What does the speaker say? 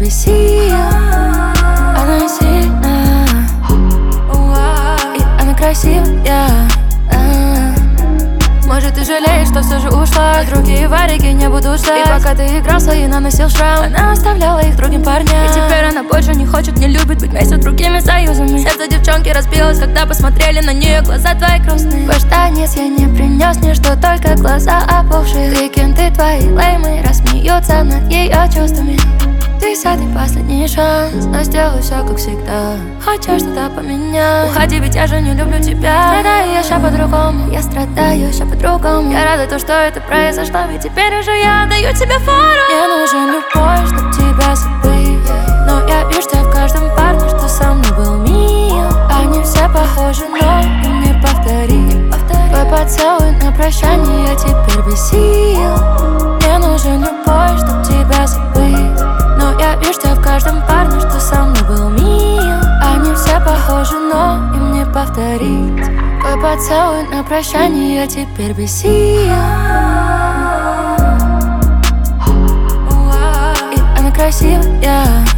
бесил. Она не сильна, и она красивая. Может, ты жалеешь, что все же ушла. Другие варики не буду ждать. И пока ты игрался и наносил шрам, она оставляла их другим парням. И теперь она больше не хочет, не любит быть вместе с другими союзами. Сердце девчонки разбилось, когда посмотрели на нее глаза твои грустные. Больше танец я не принес ничто, только глаза опухшие. Викенды твои леймы рассмеются над ее чувствами. Ты садый последний шанс, но сделаю все как всегда. Хочешь что-то поменять? Уходи, ведь я же не люблю тебя. Страдаю я ща по-другому, я страдаю ща по-другому. Я рада то, что это произошло, ведь теперь уже я даю тебе фору. Мне нужен любовь, чтоб тебя забыть, но я вижу тебя в каждом парне, что со мной был мил. Они все похожи, но им не повторить. Твой поцелуй на прощание, я теперь без сил. Мне нужен любовь, чтоб тебя забыть, но я вижу тебя в каждом парне, что со мной был мил. Они все похожи, но им не повторить. Твой поцелуй на прощание, я теперь без сил. И она красивая.